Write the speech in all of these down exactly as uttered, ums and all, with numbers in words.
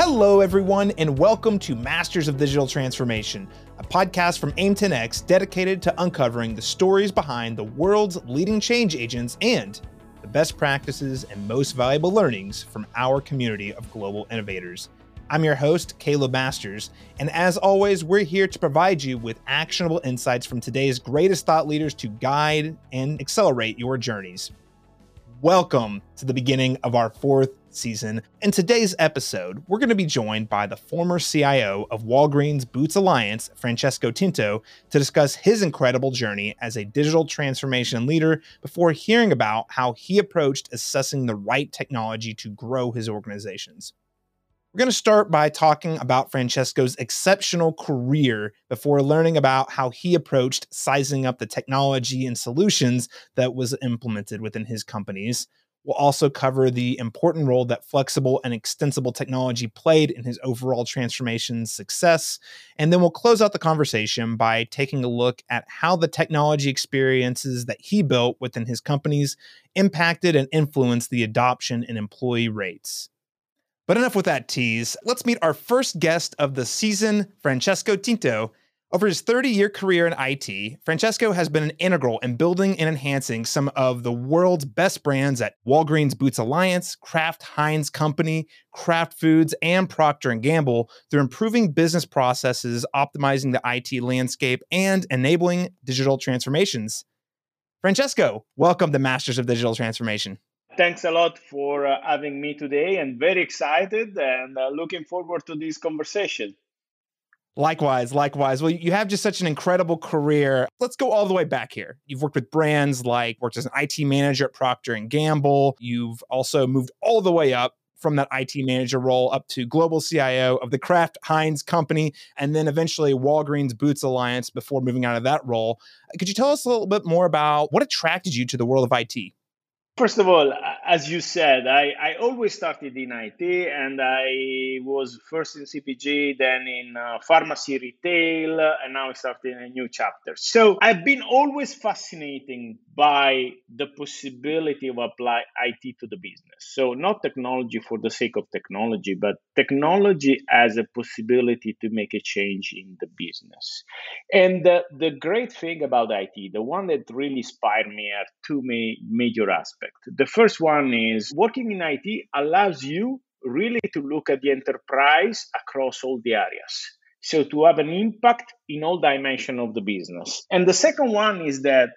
Hello, everyone, and welcome to Masters of Digital Transformation, a podcast from AIM ten X dedicated to uncovering the stories behind the world's leading change agents and the best practices and most valuable learnings from our community of global innovators. I'm your host, Caleb Masters, and as always, we're here to provide you with actionable insights from today's greatest thought leaders to guide and accelerate your journeys. Welcome to the beginning of our fourth season. In today's episode, we're going to be joined by the former C I O of Walgreens Boots Alliance, Francesco Tinto, to discuss his incredible journey as a digital transformation leader before hearing about how he approached assessing the right technology to grow his organizations. We're going to start by talking about Francesco's exceptional career before learning about how he approached sizing up the technology and solutions that was implemented within his companies. We'll also cover the important role that flexible and extensible technology played in his overall transformation success. And then we'll close out the conversation by taking a look at how the technology experiences that he built within his companies impacted and influenced the adoption and employee rates. But enough with that tease. Let's meet our first guest of the season, Francesco Tinto. Over his thirty-year career in I T, Francesco has been an integral in building and enhancing some of the world's best brands at Walgreens Boots Alliance, Kraft Heinz Company, Kraft Foods, and Procter and Gamble through improving business processes, optimizing the I T landscape, and enabling digital transformations. Francesco, welcome to Masters of Digital Transformation. Thanks a lot for uh, having me today, and very excited and uh, looking forward to this conversation. Likewise, likewise. Well, you have just such an incredible career. Let's go all the way back here. You've worked with brands like, worked as an I T manager at Procter and Gamble. You've also moved all the way up from that I T manager role up to global C I O of the Kraft Heinz Company, and then eventually Walgreens Boots Alliance before moving out of that role. Could you tell us a little bit more about what attracted you to the world of I T? First of all, as you said, I, I always started in I T, and I was first in C P G, then in uh, pharmacy retail, and now I started a new chapter. So I've been always fascinated by the possibility of apply I T to the business. So not technology for the sake of technology, but technology as a possibility to make a change in the business. And the, the great thing about I T, the one that really inspired me, are two ma- major aspects. The first one is working in I T allows you really to look at the enterprise across all the areas. So to have an impact in all dimensions of the business. And the second one is that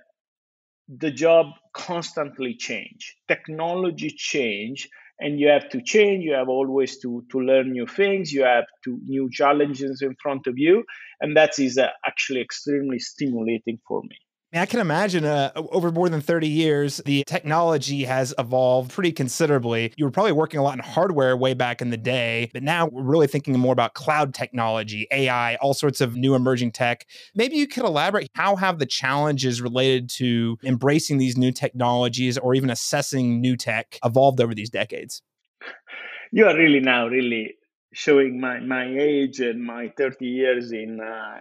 the job constantly change, technology change, and you have to change. You have always to, to learn new things. You have to new challenges in front of you. And that is uh, actually extremely stimulating for me. I can imagine uh, over more than thirty years, the technology has evolved pretty considerably. You were probably working a lot in hardware way back in the day, but now we're really thinking more about cloud technology, A I, all sorts of new emerging tech. Maybe you could elaborate, how have the challenges related to embracing these new technologies or even assessing new tech evolved over these decades? You are really now really showing my, my age and my thirty years in uh,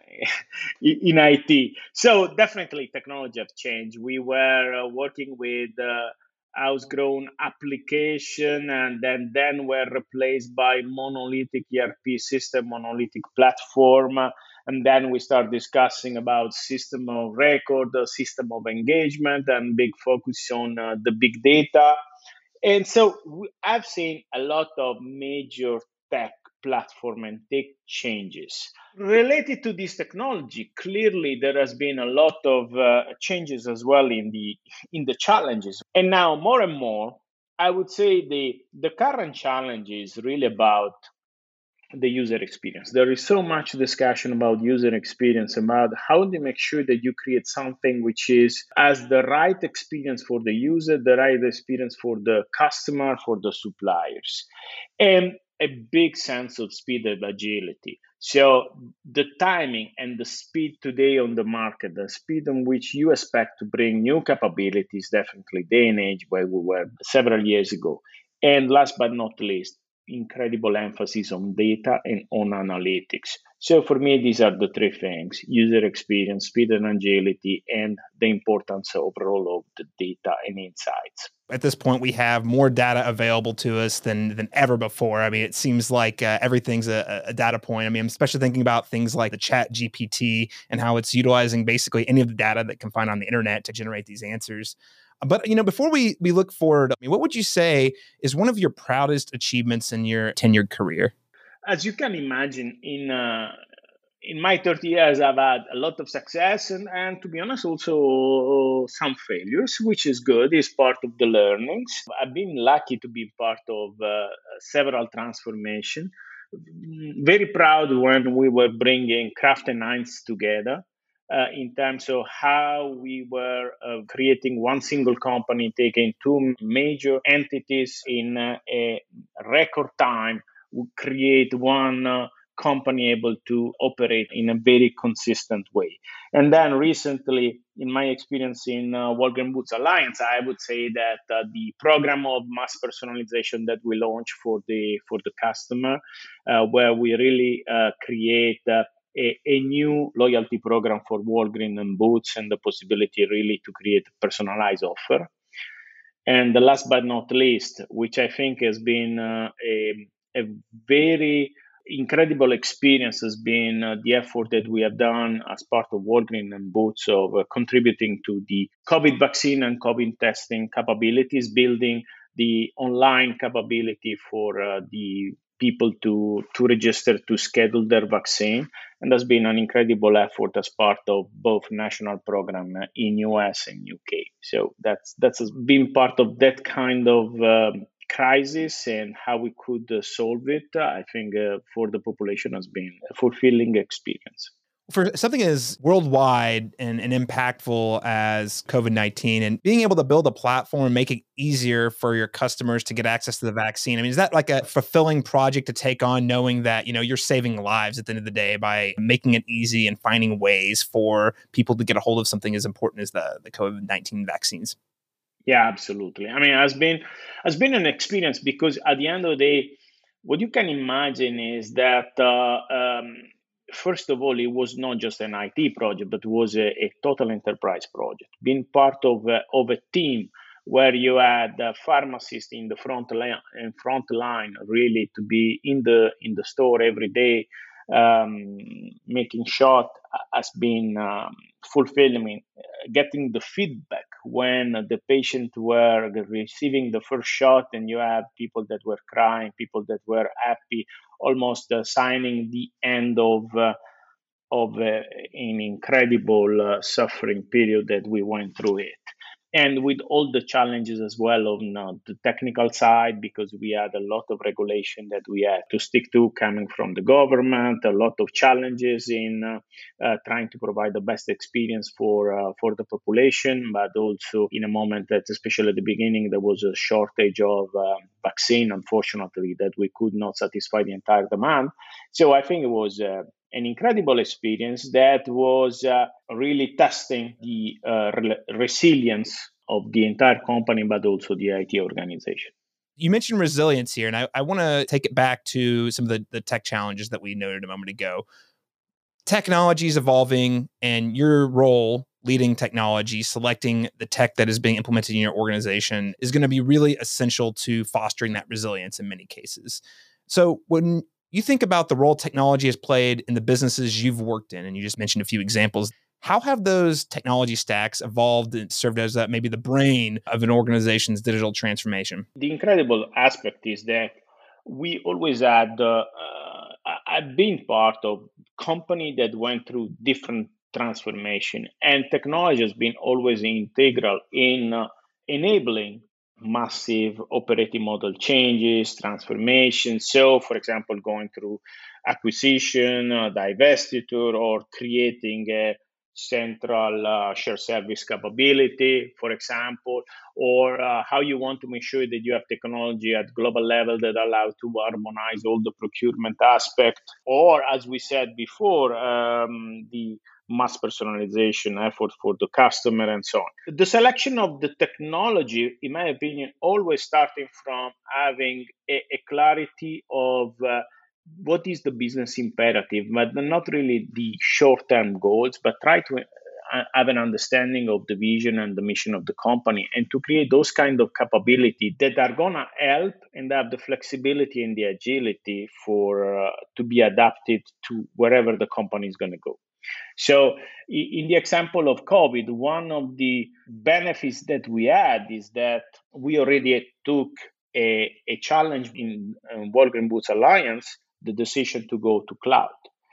in I T. So definitely technology have changed. We were uh, working with uh, house-grown application, and then then were replaced by monolithic E R P system, monolithic platform. And then we start discussing about system of record, uh, system of engagement, and big focus on uh, the big data. And so we, I've seen a lot of major tech platform and tech changes related to this technology. Clearly, there has been a lot of uh, changes as well in the in the challenges. And now more and more, I would say the the current challenge is really about the user experience. There is so much discussion about user experience, about how to make sure that you create something which is as the right experience for the user, the right experience for the customer, for the suppliers, and a big sense of speed and agility. So the timing and the speed today on the market, the speed on which you expect to bring new capabilities, definitely day and age where we were several years ago. And last but not least, incredible emphasis on data and on analytics. So for me, these are the three things: user experience, speed and agility, and the importance overall of the data and insights. At this point, we have more data available to us than than ever before. I mean, it seems like uh, everything's a, a data point. I mean, I'm especially thinking about things like the Chat G P T and how it's utilizing basically any of the data that can find on the internet to generate these answers. But, you know, before we we look forward, I mean, what would you say is one of your proudest achievements in your tenured career? As you can imagine, in uh, in my thirty years, I've had a lot of success and, and to be honest, also some failures, which is good, is part of the learnings. I've been lucky to be part of uh, several transformation. Very proud when we were bringing Kraft and Heinz together. Uh, in terms of how we were uh, creating one single company, taking two major entities in uh, a record time, we create one uh, company able to operate in a very consistent way. And then recently, in my experience in uh, Walgreens Boots Alliance, I would say that uh, the program of mass personalization that we launched for the for the customer, uh, where we really uh, create uh, a, a new loyalty program for Walgreens and Boots, and the possibility really to create a personalized offer. And the last but not least, which I think has been uh, a, a very incredible experience, has been uh, the effort that we have done as part of Walgreens and Boots of uh, contributing to the COVID vaccine and COVID testing capabilities, building the online capability for uh, the people to, to register to schedule their vaccine. And that's been an incredible effort as part of both national program in U S and U K. So that's that's been part of that kind of um, crisis, and how we could uh, solve it. I think uh, for the population has been a fulfilling experience. For something as worldwide and, and impactful as COVID nineteen, and being able to build a platform and make it easier for your customers to get access to the vaccine, I mean, is that like a fulfilling project to take on, knowing that, you know, you're saving lives at the end of the day by making it easy and finding ways for people to get a hold of something as important as the, the COVID nineteen vaccines? Yeah, absolutely. I mean, it has been has been an experience, because at the end of the day, what you can imagine is that uh, um, first of all, it was not just an I T project, but it was a, a total enterprise project. Being part of a, of a team where you had uh, pharmacists in the front line, in front line, really to be in the in the store every day, um, making shot has been um, fulfilling. Getting the feedback when the patient were receiving the first shot, and you have people that were crying, people that were happy, almost uh, signing the end of uh, of uh, an incredible uh, suffering period that we went through it. And with all the challenges as well on uh, the technical side, because we had a lot of regulation that we had to stick to coming from the government, a lot of challenges in uh, uh, trying to provide the best experience for uh, for the population, but also in a moment that, especially at the beginning, there was a shortage of uh, vaccine, unfortunately, that we could not satisfy the entire demand. So I think it was uh, an incredible experience that was uh, really testing the uh, re- resilience of the entire company, but also the I T organization. You mentioned resilience here, and I, I want to take it back to some of the, the tech challenges that we noted a moment ago. Technology is evolving, and your role leading technology, selecting the tech that is being implemented in your organization, is going to be really essential to fostering that resilience in many cases. So when you think about the role technology has played in the businesses you've worked in, and you just mentioned a few examples, how have those technology stacks evolved and served as uh, maybe the brain of an organization's digital transformation? The incredible aspect is that we always had, uh, uh, I've been part of company that went through different transformation, and technology has been always integral in uh, enabling massive operating model changes, transformation. So, for example, going through acquisition, uh, divestiture, or creating a central uh, shared service capability, for example, or uh, how you want to make sure that you have technology at global level that allow to harmonize all the procurement aspect, or as we said before, um, the mass personalization effort for the customer and so on. The selection of the technology, in my opinion, always starting from having a, a clarity of uh, what is the business imperative, but not really the short-term goals, but try to uh, have an understanding of the vision and the mission of the company, and to create those kind of capability that are going to help and have the flexibility and the agility for uh, to be adapted to wherever the company is going to go. So in the example of COVID, one of the benefits that we had is that we already took a, a challenge in um, Walgreen Boots Alliance, the decision to go to cloud.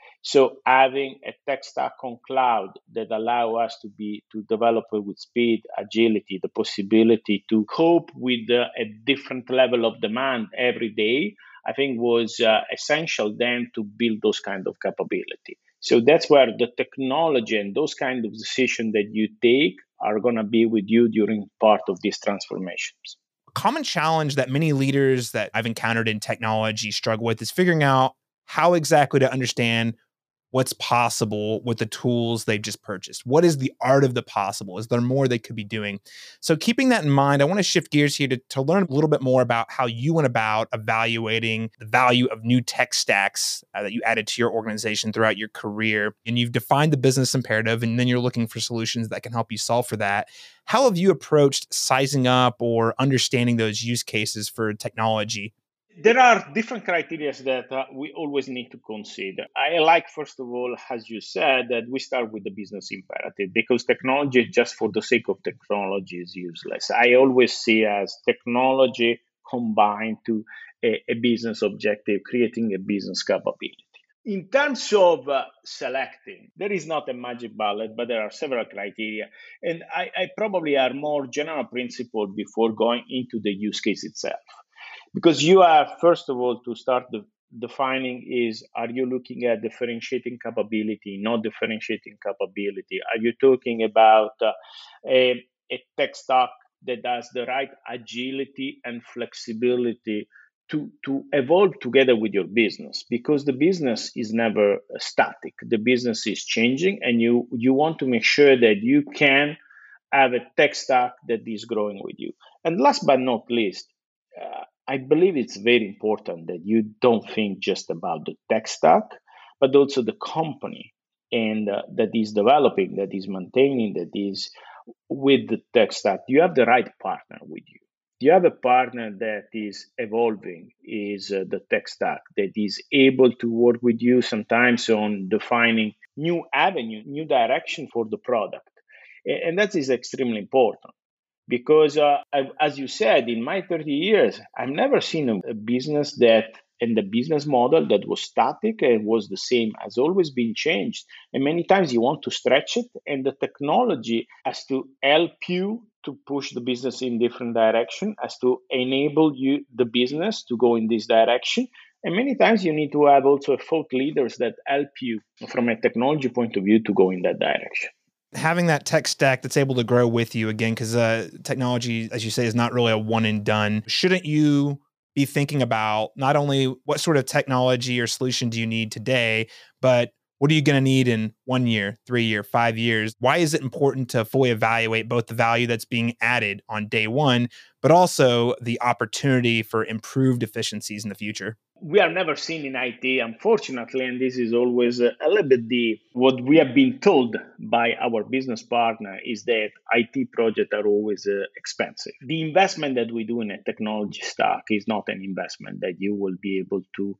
So having a tech stack on cloud that allow us to be to develop it with speed, agility, the possibility to cope with uh, a different level of demand every day, I think was uh, essential then to build those kind of capability. So that's where the technology and those kind of decisions that you take are going to be with you during part of these transformations. Common challenge that many leaders that I've encountered in technology struggle with is figuring out how exactly to understand what's possible with the tools they've just purchased. What is the art of the possible? Is there more they could be doing? So keeping that in mind, I want to shift gears here to, to learn a little bit more about how you went about evaluating the value of new tech stacks uh, that you added to your organization throughout your career. And you've defined the business imperative, and then you're looking for solutions that can help you solve for that. How have you approached sizing up or understanding those use cases for technology? There are different criteria that uh, we always need to consider. I like, first of all, as you said, that we start with the business imperative, because technology just for the sake of technology is useless. I always see as technology combined to a, a business objective, creating a business capability. In terms of uh, selecting, there is not a magic bullet, but there are several criteria. And I, I probably are more general principle before going into the use case itself. Because you have, first of all, to start the, defining is, are you looking at differentiating capability, not differentiating capability? Are you talking about uh, a, a tech stack that has the right agility and flexibility to, to evolve together with your business? Because the business is never static. The business is changing, and you, you want to make sure that you can have a tech stack that is growing with you. And last but not least, uh, I believe it's very important that you don't think just about the tech stack, but also the company and uh, that is developing, that is maintaining, that is with the tech stack. Do you have the right partner with you? Do you have a partner that is evolving, is uh, the tech stack, that is able to work with you sometimes on defining new avenue, new direction for the product? And that is extremely important. Because, uh, I, as you said, in my thirty years, I've never seen a, a business that, and the business model that was static and was the same, has always been changed. And many times you want to stretch it, and the technology has to help you to push the business in different direction, has to enable you, the business, to go in this direction. And many times you need to have also thought leaders that help you from a technology point of view to go in that direction. Having that tech stack that's able to grow with you again, because uh, technology, as you say, is not really a one and done. Shouldn't you be thinking about not only what sort of technology or solution do you need today, but what are you going to need in one year, three year, five years? Why is it important to fully evaluate both the value that's being added on day one, but also the opportunity for improved efficiencies in the future? We are never seen in I T, unfortunately, and this is always a, a little bit the what we have been told by our business partner is that I T projects are always uh, expensive. The investment that we do in a technology stack is not an investment that you will be able to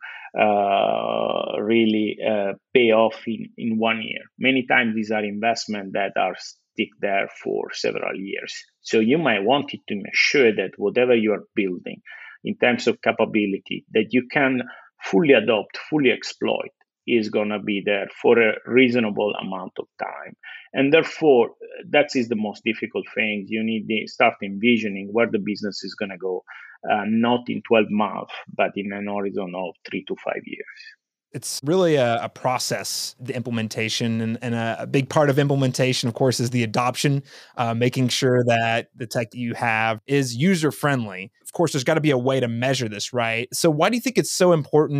uh, really uh, pay off in, in one year. Many times these are investments that are stick there for several years. So you might want it to make sure that whatever you are building in terms of capability that you can fully adopt, fully exploit, is going to be there for a reasonable amount of time. And therefore, that is the most difficult thing. You need to start envisioning where the business is going to go, uh, not in twelve months, but in an horizon of three to five years. It's really a, a process, the implementation, and, and a, a big part of implementation, of course, is the adoption, uh, making sure that the tech that you have is user-friendly. Of course, there's got to be a way to measure this, right? So why do you think it's so important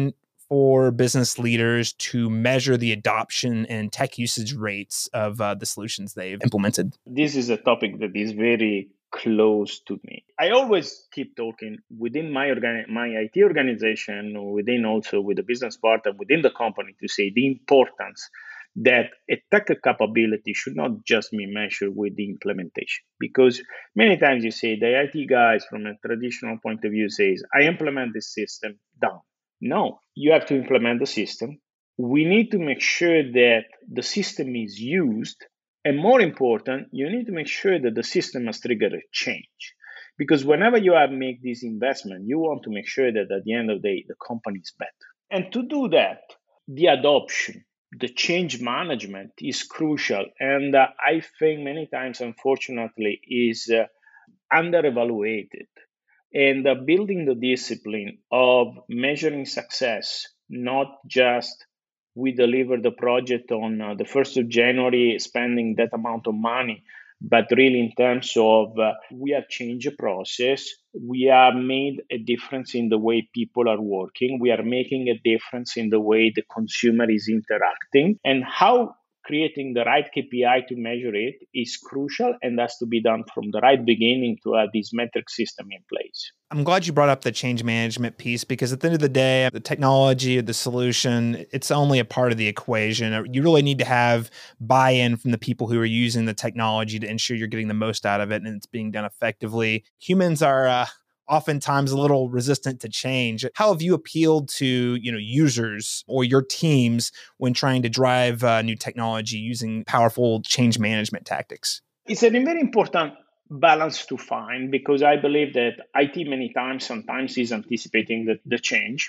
for business leaders to measure the adoption and tech usage rates of uh, the solutions they've implemented? This is a topic that is very close to me. I always keep talking within my organ- my I T organization, within also with the business partner, within the company, to say the importance that a tech capability should not just be measured with the implementation. Because many times you say the I T guys from a traditional point of view says, I implement this system, done. No, you have to implement the system. We need to make sure that the system is used. And more important, you need to make sure that the system has triggered a change. Because whenever you have make this investment, you want to make sure that at the end of the day, the company is better. And to do that, the adoption, the change management is crucial. And uh, I think many times, unfortunately, is uh, under-evaluated. And uh, building the discipline of measuring success, not just we deliver the project on uh, the first of January, spending that amount of money, but really in terms of uh, we have changed the process, we have made a difference in the way people are working, we are making a difference in the way the consumer is interacting, and how creating the right K P I to measure it is crucial and has to be done from the right beginning to have this metric system in place. I'm glad you brought up the change management piece, because at the end of the day, the technology, the solution, it's only a part of the equation. You really need to have buy-in from the people who are using the technology to ensure you're getting the most out of it and it's being done effectively. Humans are uh, oftentimes a little resistant to change. How have you appealed to, you know, users or your teams when trying to drive uh, new technology using powerful change management tactics? It's a very important balance to find, because I believe that I T many times sometimes is anticipating the, the change.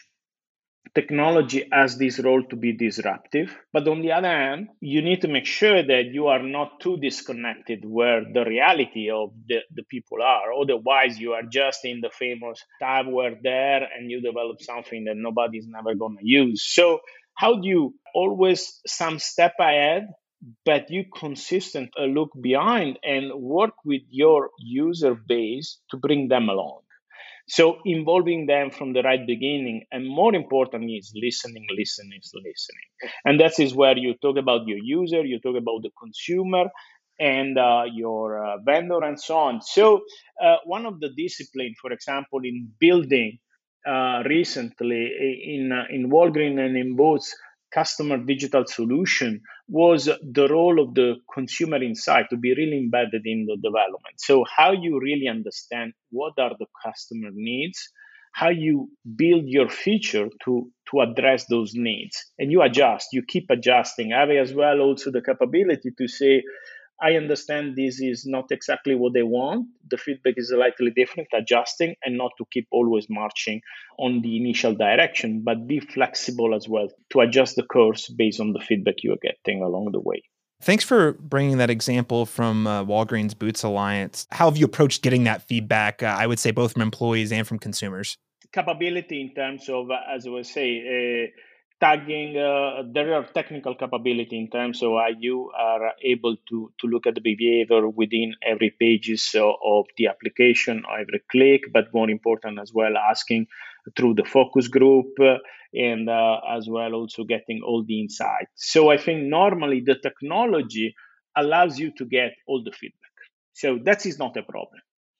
Technology has this role to be disruptive, but on the other hand, you need to make sure that you are not too disconnected where the reality of the, the people are. Otherwise, you are just in the famous tower there and you develop something that nobody's never going to use. So how do you always some step ahead, but you consistent uh, look behind and work with your user base to bring them along? So involving them from the right beginning, and more importantly, is listening, listening, listening. And that is where you talk about your user, you talk about the consumer, and uh, your uh, vendor, and so on. So uh, one of the discipline, for example, in building uh, recently in uh, in Walgreens and in Boots customer digital solution was the role of the consumer insight to be really embedded in the development. So how you really understand what are the customer needs, how you build your feature to, to address those needs, and you adjust, you keep adjusting. Have as well also the capability to say, I understand this is not exactly what they want. The feedback is slightly different, adjusting, and not to keep always marching on the initial direction, but be flexible as well to adjust the course based on the feedback you are getting along the way. Thanks for bringing that example from uh, Walgreens Boots Alliance. How have you approached getting that feedback, uh, I would say both from employees and from consumers? Capability in terms of, uh, as I was saying, uh, tagging, uh, there are technical capability in terms of how you are able to, to look at the behavior within every pages of the application, every click, but more important as well, asking through the focus group uh, and uh, as well also getting all the insights. So I think normally the technology allows you to get all the feedback. So that is not a problem.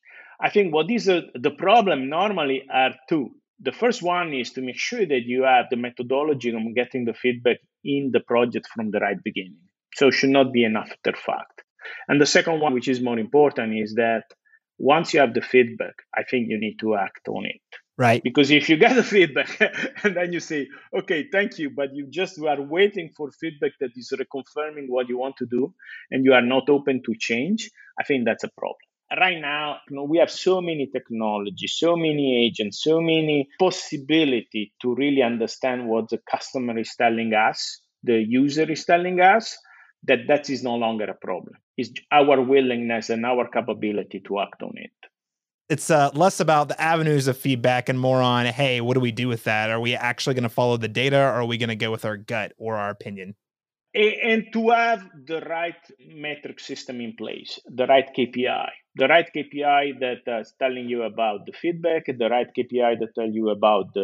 I think what is a, the problem normally are two. The first one is to make sure that you have the methodology of getting the feedback in the project from the right beginning. So it should not be an after fact. And the second one, which is more important, is that once you have the feedback, I think you need to act on it. Right. Because if you get the feedback and then you say, okay, thank you, but you just are waiting for feedback that is reconfirming what you want to do and you are not open to change, I think that's a problem. Right now, you know, we have so many technologies, so many agents, so many possibility to really understand what the customer is telling us, the user is telling us, that that is no longer a problem. It's our willingness and our capability to act on it. It's uh, less about the avenues of feedback and more on, hey, what do we do with that? Are we actually going to follow the data, or are we going to go with our gut or our opinion? And to have the right metric system in place, the right K P I, the right K P I that is telling you about the feedback, the right K P I that tell you about the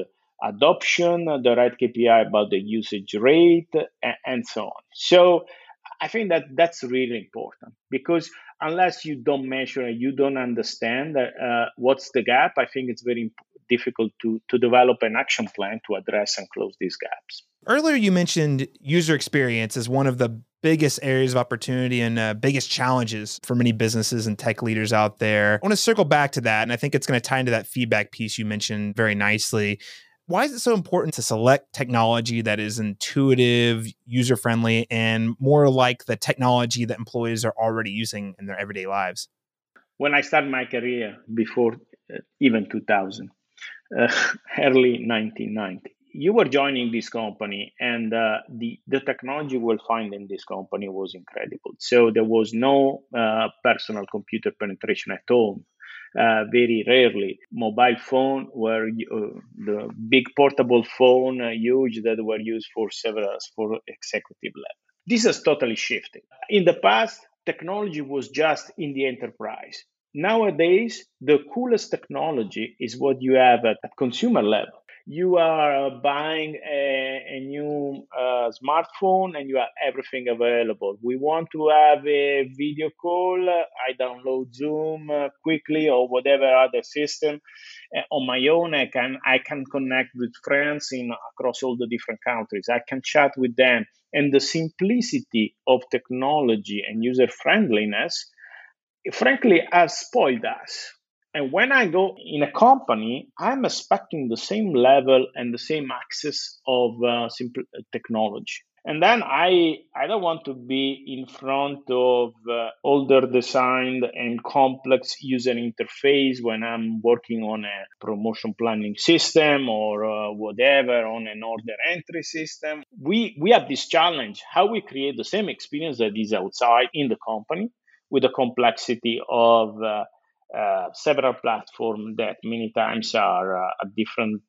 adoption, the right K P I about the usage rate, and, and so on. So I think that that's really important, because unless you don't measure and you don't understand uh, what's the gap, I think it's very difficult to, to develop an action plan to address and close these gaps. Earlier, you mentioned user experience as one of the biggest areas of opportunity and uh, biggest challenges for many businesses and tech leaders out there. I want to circle back to that, and I think it's going to tie into that feedback piece you mentioned very nicely. Why is it so important to select technology that is intuitive, user-friendly, and more like the technology that employees are already using in their everyday lives? When I started my career, before uh, even two thousand, uh, early nineteen ninety, you were joining this company, and uh, the, the technology you will find in this company was incredible. So there was no uh, personal computer penetration at home. Uh, very rarely. Mobile phone were uh, the big portable phone, uh, huge, that were used for several, for executive level. This has totally shifted. In the past, technology was just in the enterprise. Nowadays, the coolest technology is what you have at, at consumer level. You are buying a, a new uh, smartphone and you have everything available. We want to have a video call. I download Zoom uh, quickly or whatever other system uh, on my own. I can I can connect with friends in across all the different countries. I can chat with them, and the simplicity of technology and user friendliness, frankly, has spoiled us. And when I go in a company, I'm expecting the same level and the same access of uh, simple technology. And then I I don't want to be in front of uh, older designed and complex user interface when I'm working on a promotion planning system or uh, whatever, on an order entry system. We we have this challenge: how we create the same experience that is outside in the company, with the complexity of uh, uh, several platforms that many times are uh, at different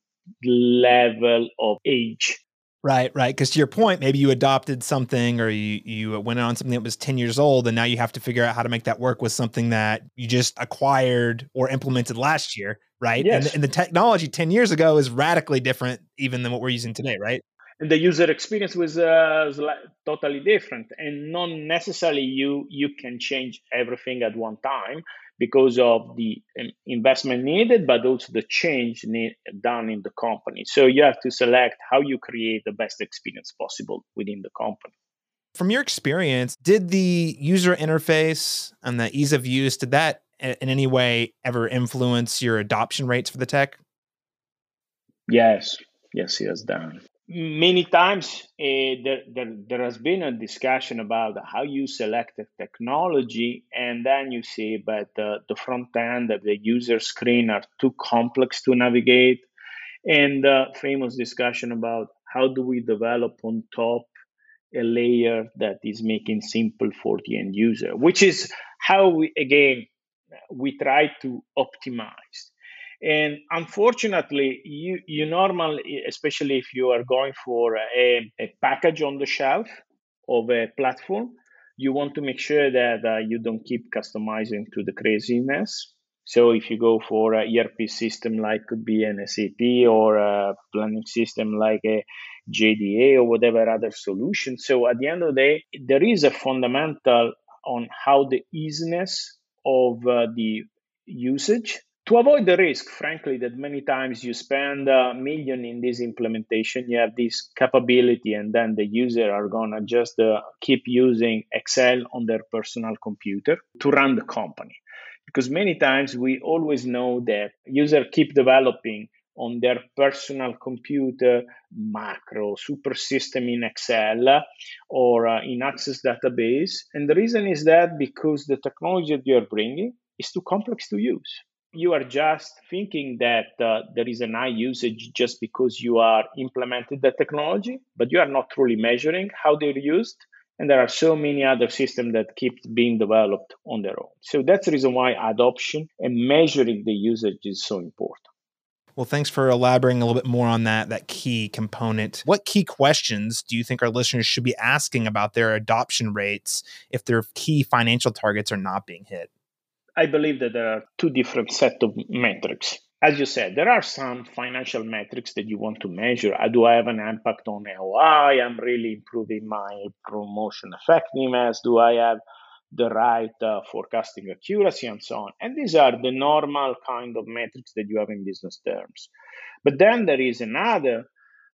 level of age. Right, right. Because to your point, maybe you adopted something or you you went on something that was ten years old, and now you have to figure out how to make that work with something that you just acquired or implemented last year, right? And, Yes. and the technology ten years ago is radically different even than what we're using today, right? And the user experience was uh, sli- totally different, and not necessarily you you can change everything at one time because of the um, investment needed, but also the change need, done in the company. So you have to select how you create the best experience possible within the company. From your experience, did the user interface and the ease of use, did that i- in any way ever influence your adoption rates for the tech? Yes, yes, he has done. Many times uh, there, there, there has been a discussion about how you select a technology, and then you see, but uh, the front end of the user screen are too complex to navigate. And uh, famous discussion about how do we develop on top a layer that is making simple for the end user, which is how we, again, we try to optimize. And unfortunately, you, you normally, especially if you are going for a, a package on the shelf of a platform, you want to make sure that uh, you don't keep customizing to the craziness. So if you go for a E R P system like could be an S A P, or a planning system like a J D A or whatever other solution. So at the end of the day, there is a fundamental on how the easiness of uh, the usage, to avoid the risk, frankly, that many times you spend a million in this implementation, you have this capability, and then the user are gonna just uh, keep using Excel on their personal computer to run the company. Because many times we always know that user keep developing on their personal computer macro super system in Excel or uh, in Access database, and the reason is that because the technology that you're bringing is too complex to use. You are just thinking that uh, there is an high usage just because you are implemented the technology, but you are not truly measuring how they're used. And there are so many other systems that keep being developed on their own. So that's the reason why adoption and measuring the usage is so important. Well, thanks for elaborating a little bit more on that, that key component. What key questions do you think our listeners should be asking about their adoption rates if their key financial targets are not being hit? I believe that there are two different set of metrics. as you said, there are some financial metrics that you want to measure. Uh, Do I have an impact on R O I? I'm really improving my promotion effectiveness. Do I have the right uh, forecasting accuracy and so on? And these are the normal kind of metrics that you have in business terms. But then there is another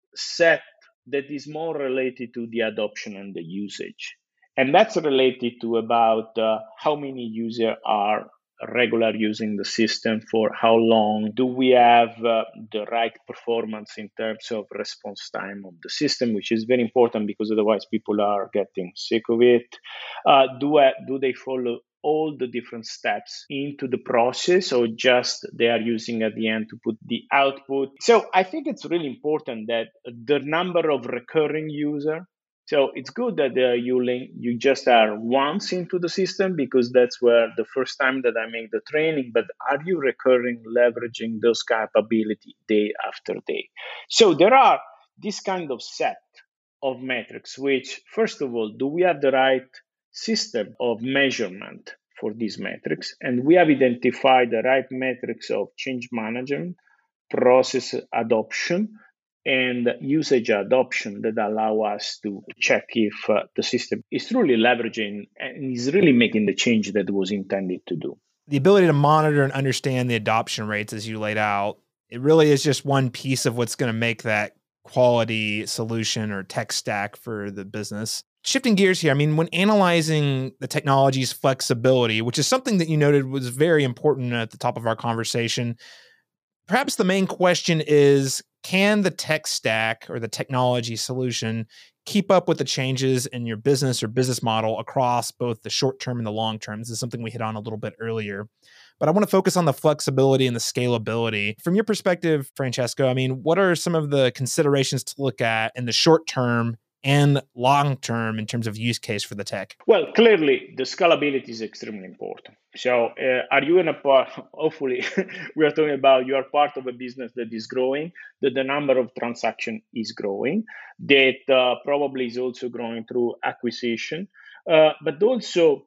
set that is more related to the adoption and the usage. And that's related to about uh, how many users are regular using the system, for how long, do we have uh, the right performance in terms of response time of the system, which is very important because otherwise people are getting sick of it. Uh, do, I, do they follow all the different steps into the process, or just they are using at the end to put the output? So I think it's really important that the number of recurring user, so it's good that uh, you link, you just are once into the system, because that's where the first time that I make the training, but are you recurring, leveraging those capability day after day? So there are this kind of set of metrics, which first of all, do we have the right system of measurement for these metrics? And we have identified the right metrics of change management, process adoption, and usage adoption that allow us to check if uh, the system is truly leveraging and is really making the change that was intended to do. The ability to monitor and understand the adoption rates as you laid out, it really is just one piece of what's going to make that quality solution or tech stack for the business. Shifting gears here, I mean, when analyzing the technology's flexibility, which is something that you noted was very important at the top of our conversation, perhaps the main question is, can the tech stack or the technology solution keep up with the changes in your business or business model across both the short term and the long term? This is something we hit on a little bit earlier, but I want to focus on the flexibility and the scalability. From your perspective, Francesco, I mean, what are some of the considerations to look at in the short term and long term in terms of use case for the tech? Well, clearly the scalability is extremely important. So uh, are you in a part, hopefully we are talking about you are part of a business that is growing, that the number of transactions is growing, that uh, probably is also growing through acquisition, uh, but also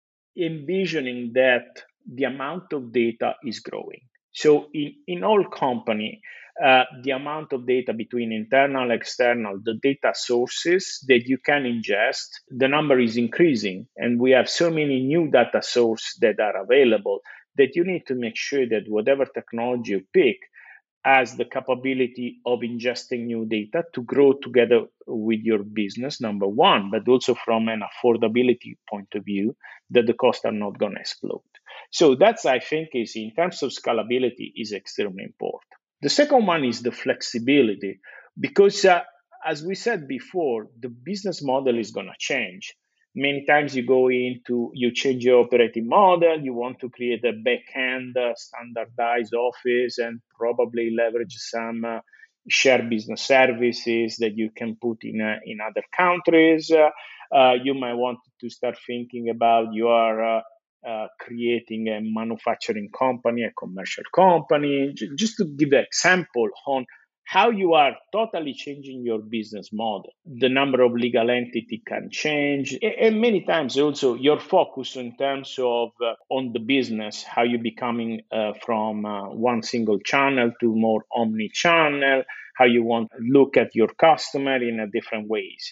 envisioning that the amount of data is growing. So in, in all company, uh, the amount of data between internal, external, the data sources that you can ingest, the number is increasing. And we have so many new data sources that are available that you need to make sure that whatever technology you pick has the capability of ingesting new data to grow together with your business, number one, but also from an affordability point of view, that the costs are not going to explode. So that's, I think, is in terms of scalability is extremely important. The second one is the flexibility, because uh, as we said before, the business model is going to change. Many times you go into, you change your operating model, you want to create a back-end uh, standardized office and probably leverage some uh, shared business services that you can put in uh, in other countries. Uh, uh, you might want to start thinking about your uh, uh, creating a manufacturing company, a commercial company. J- just to give an example on how you are totally changing your business model. The number of legal entity can change. And many times also your focus in terms of uh, on the business, how you're becoming uh, from uh, one single channel to more omni-channel, how you want to look at your customer in a different ways.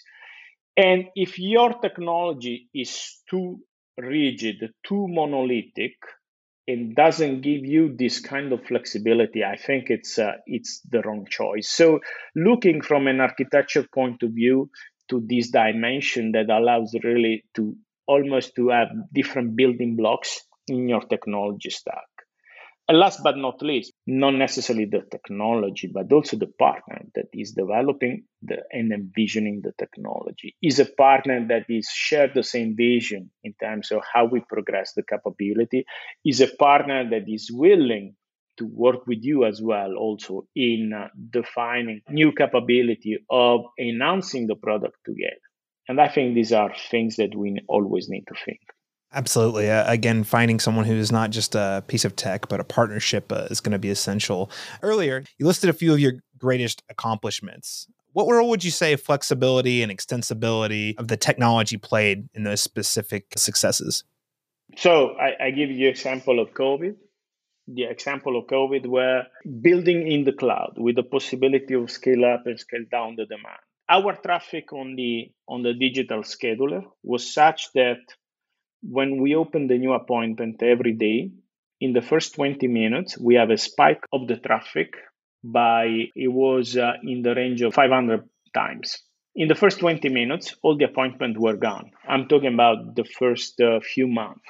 And if your technology is too rigid, too monolithic, and doesn't give you this kind of flexibility, I think it's uh, it's the wrong choice. So looking from an architecture point of view to this dimension that allows really to almost to have different building blocks in your technology stack. And last but not least, not necessarily the technology, but also the partner that is developing the, and envisioning the technology is a partner that is shared the same vision in terms of how we progress the capability, is a partner that is willing to work with you as well also in uh, defining new capability of enhancing the product together. And I think these are things that we always need to think. Absolutely. Uh, again, finding someone who is not just a piece of tech, but a partnership uh, is going to be essential. Earlier, you listed a few of your greatest accomplishments. What role would you say flexibility and extensibility of the technology played in those specific successes? So I, I give you example of COVID. the example of COVID, were building in the cloud with the possibility of scale up and scale down the demand. Our traffic on the on the digital scheduler was such that when we open the new appointment every day, in the first twenty minutes, we have a spike of the traffic by, it was uh, in the range of five hundred times. In the first twenty minutes, all the appointments were gone. I'm talking about the first uh, few months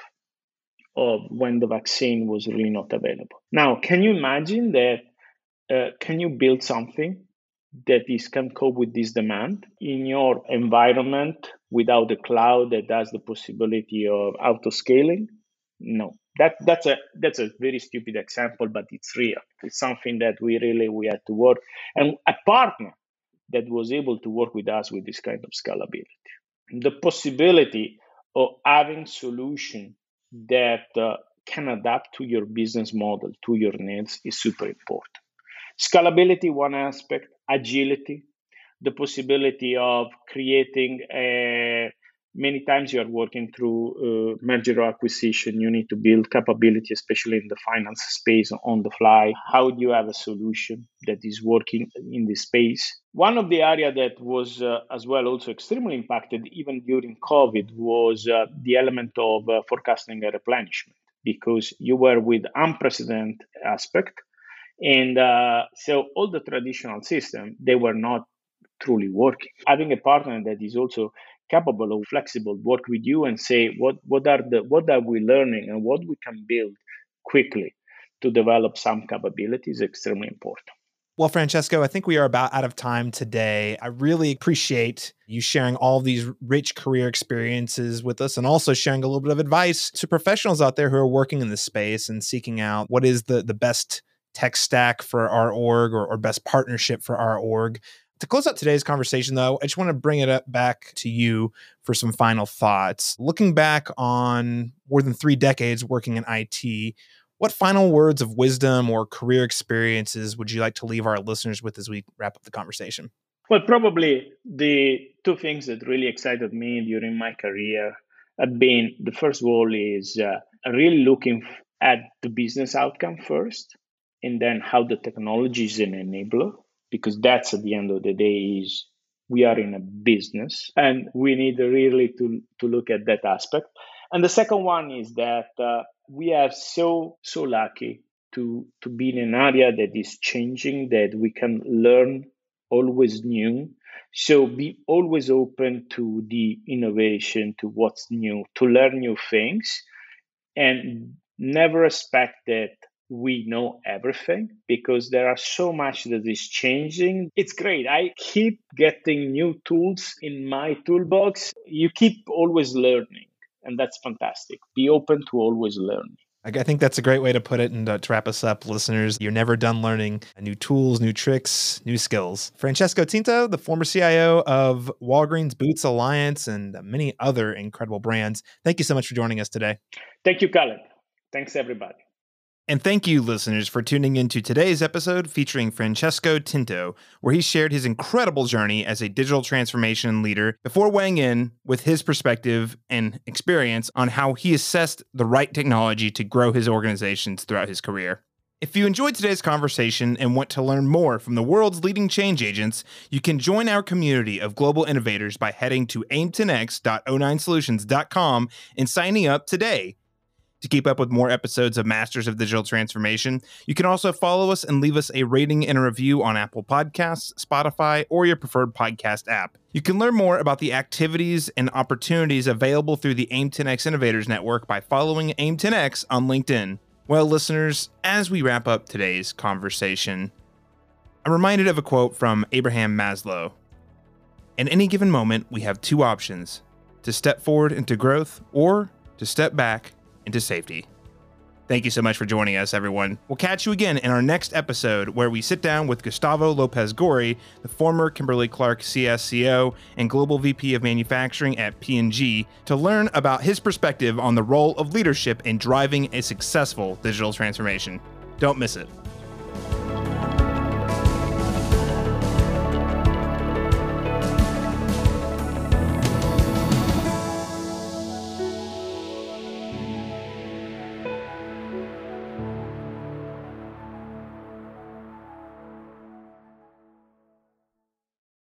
of when the vaccine was really not available. Now, can you imagine that? Uh, can you build something that is can cope with this demand in your environment without the cloud that has the possibility of auto scaling? No, that that's a that's a very stupid example, but it's real. It's something that we really we had to work, and a partner that was able to work with us with this kind of scalability. The possibility of having solution that uh, can adapt to your business model, to your needs, is super important. Scalability, one aspect, agility, the possibility of creating a, many times you are working through uh, merger or acquisition, you need to build capability, especially in the finance space on the fly. How do you have a solution that is working in this space? One of the areas that was uh, as well also extremely impacted even during COVID was uh, the element of uh, forecasting and replenishment, because you were with unprecedented aspect. And uh, so all the traditional systems, they were not truly working. Having a partner that is also capable of flexible work with you and say what what are the what are we learning and what we can build quickly to develop some capabilities is extremely important. Well, Francesco, I think we are about out of time today. I really appreciate you sharing all these rich career experiences with us and also sharing a little bit of advice to professionals out there who are working in this space and seeking out what is the the best tech stack for our org or, or best partnership for our org. To close out today's conversation, though, I just want to bring it up back to you for some final thoughts. Looking back on more than three decades working in I T, what final words of wisdom or career experiences would you like to leave our listeners with as we wrap up the conversation? Well, probably the two things that really excited me during my career have been, the first of all is uh, really looking at the business outcome first, and then how the technology is an enabler, because that's at the end of the day is we are in a business and we need really to, to look at that aspect. And the second one is that uh, we are so, so lucky to, to be in an area that is changing, that we can learn always new. So be always open to the innovation, to what's new, to learn new things, and never expect that we know everything, because there are so much that is changing. It's great. I keep getting new tools in my toolbox. You keep always learning, and that's fantastic. Be open to always learning. I think that's a great way to put it. And uh, to wrap us up, listeners, you're never done learning new tools, new tricks, new skills. Francesco Tinto, the former C I O of Walgreens Boots Alliance and many other incredible brands. Thank you so much for joining us today. Thank you, Caleb. Thanks, everybody. And thank you, listeners, for tuning into today's episode featuring Francesco Tinto, where he shared his incredible journey as a digital transformation leader before weighing in with his perspective and experience on how he assessed the right technology to grow his organizations throughout his career. If you enjoyed today's conversation and want to learn more from the world's leading change agents, you can join our community of global innovators by heading to aim ten x dot oh nine solutions dot com and signing up today. To keep up with more episodes of Masters of Digital Transformation, you can also follow us and leave us a rating and a review on Apple Podcasts, Spotify, or your preferred podcast app. You can learn more about the activities and opportunities available through the AIM ten X Innovators Network by following AIM ten X on LinkedIn. Well, listeners, as we wrap up today's conversation, I'm reminded of a quote from Abraham Maslow. In any given moment, we have two options: to step forward into growth or to step back into safety. Thank you so much for joining us, everyone. We'll catch you again in our next episode, where we sit down with Gustavo Lopez-Gorry, the former Kimberly-Clark C S C O and Global V P of Manufacturing at P and G, to learn about his perspective on the role of leadership in driving a successful digital transformation. Don't miss it.